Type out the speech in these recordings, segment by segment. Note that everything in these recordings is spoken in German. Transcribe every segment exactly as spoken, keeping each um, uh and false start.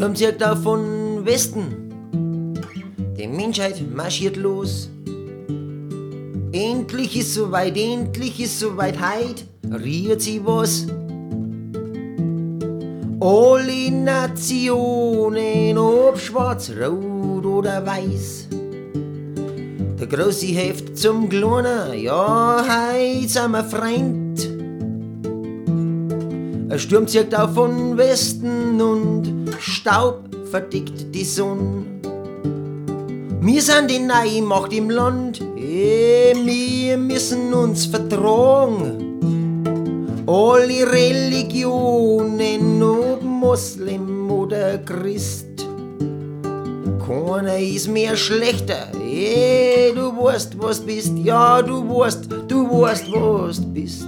Sturm zirkt auf von Westen, die Menschheit marschiert los. Endlich ist soweit, endlich ist soweit, heut rührt sie was. Alle Nationen, ob schwarz, rot oder weiß. Der große Heft zum Kleinen, ja, heut sind wir Freund. Ein Sturm zirkt auf von Westen und Staub verdickt die Sonne. Wir sind die neue Macht im Land, eh, wir müssen uns vertragen. Alle Religionen, ob Moslem oder Christ. Keiner ist mehr schlechter, eh, du weißt, was du bist, ja, du weißt, du weißt, was du bist.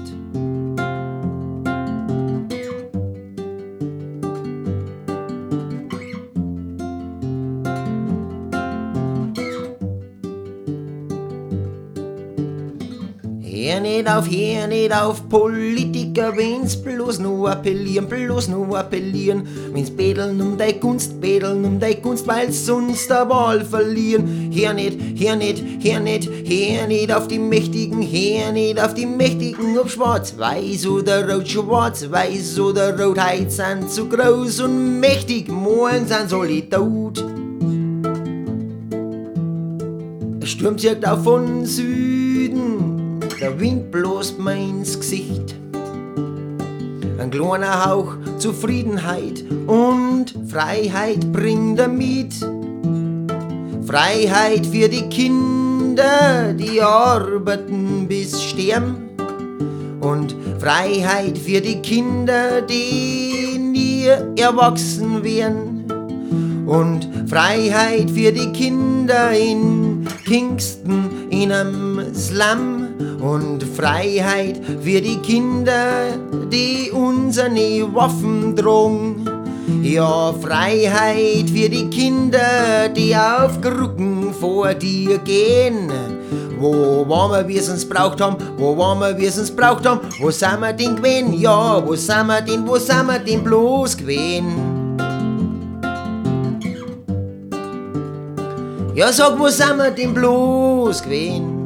Hör nicht auf, hör nicht auf, Politiker, wenn's bloß nur appellieren, bloß nur appellieren. Wenn's betteln um dei Gunst, betteln um dei Gunst, weil's sonst der Wahl verlieren. Hör nicht, hör nicht, hör nicht, hör nicht auf die Mächtigen, hör nicht auf die Mächtigen, ob schwarz, weiß oder rot, schwarz, weiß oder rot. Heut sind zu groß und mächtig, morgen sind sie alle tot. Der Sturm zirkt auf von Süden, der Wind bläst mir ins Gesicht. Ein kleiner Hauch Zufriedenheit und Freiheit bringt er mit. Freiheit für die Kinder, die arbeiten bis sterben. Und Freiheit für die Kinder, die nie erwachsen werden. Und Freiheit für die Kinder in Kingston, in einem Slum. Und Freiheit für die Kinder, die unsere Waffen drohen. Ja, Freiheit für die Kinder, die auf Krücken vor dir gehen. Wo waren wir, wie es uns braucht haben? Wo waren wir, wie es uns braucht haben? Wo sind wir denn gewesen? Ja, wo sind wir denn, wo sind wir denn bloß gewesen? Ja, sag, wo sind wir denn bloß gewesen?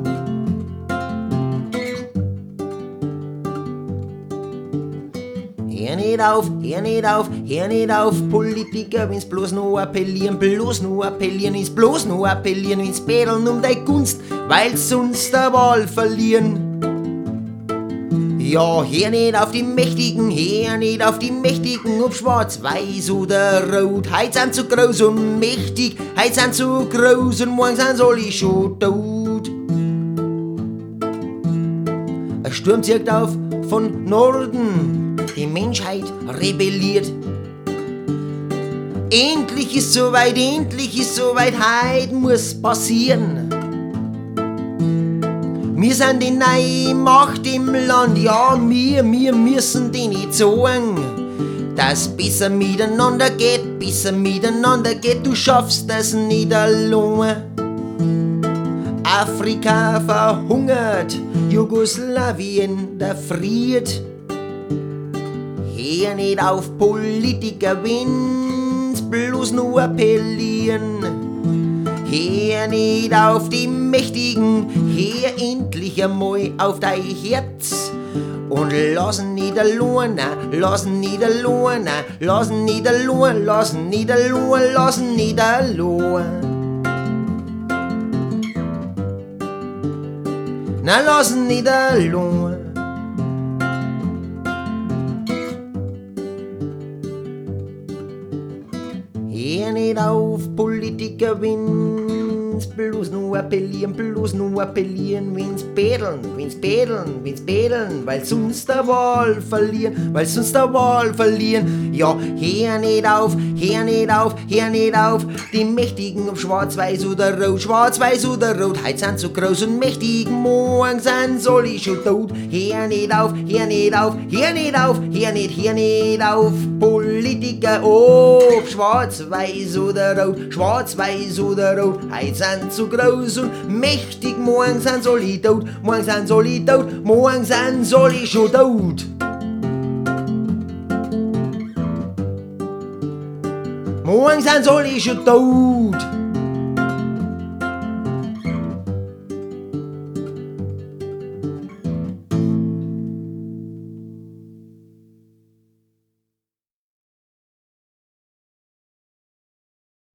Hör nicht auf, hör nicht auf, hör nicht auf, Politiker, wenn's bloß nur appellieren, bloß nur appellieren, wenn's bloß nur appellieren, wenn's betteln um dei Gunst, weil's sonst der Wahl verlieren. Ja, hör nicht auf die Mächtigen, hör nicht auf die Mächtigen, ob schwarz, weiß oder rot. Heut sind sie groß und mächtig, heut sind sie groß und morgen sind sie alle schon tot. Ein Sturm zirkt auf von Norden, die Menschheit rebelliert. Endlich ist soweit, endlich ist soweit, heut muss passieren. Wir sind die neue Macht im Land, ja, wir, wir müssen die nicht sagen, dass besser miteinander geht, besser miteinander geht, du schaffst das nicht allein. Afrika verhungert, Jugoslawien erfriert. Hör nicht auf, Politiker, wenn's bloß nur appellieren. Hör nicht auf die Mächtigen, hör endlich einmal auf dein Herz. Und lass nicht allein, lass nicht allein, lass nicht allein, lass nicht allein, lass nicht allein. Na, lass nicht allein. Hör nicht auf, Politiker, wenn's bloß nur appellieren, bloß nur appellieren, wenn's betteln, wenn's betteln, wenn's betteln, weil sonst der Wahl verlieren, weil sonst der Wahl verlieren. Ja, hör nicht auf, hör nicht auf, hör nicht auf, die Mächtigen ob schwarz, weiß oder rot, schwarz, weiß oder rot, heut sind so groß und mächtig, morgen sind soll ich schon tot. Hör nicht auf, hör nicht auf, hör nicht auf, hör nicht, hör nicht auf, Politiker, ob schwarz, weiß oder rot, schwarz, weiß oder rot, heut sind so groß und mächtig, morgen sind soll ich tot, morgen sind soll ich tot, morgen sind soll ich schon tot. Morgen sind sie alle schon tot.